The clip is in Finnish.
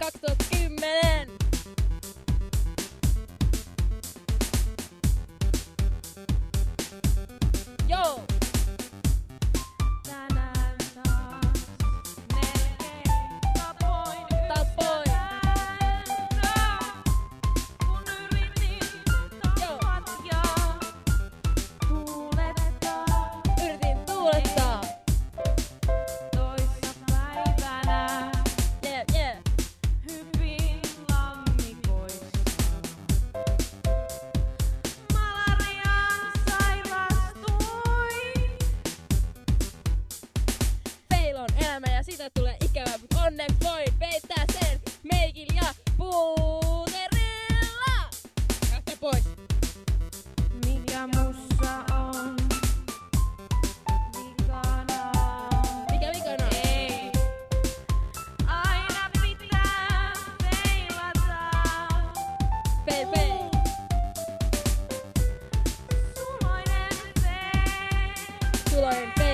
2010. Joo! Tänään taas melkein tapoin ystävää, kun yritin tapat ja tuulettaa. Yritin tuulettaa. Toissa päivänä Yeah. hypin lammikoissa. Malariaan sairastuin. Fail on elämä ja siitä tulee ikävä, mut onneksi voin peittää sen meikillä ja puuterilla. Lähtee pois. Mikä mussa on vikana? Mikä vikana? Ei. Aina pitää peilata. Fail. Suloinen Suloinen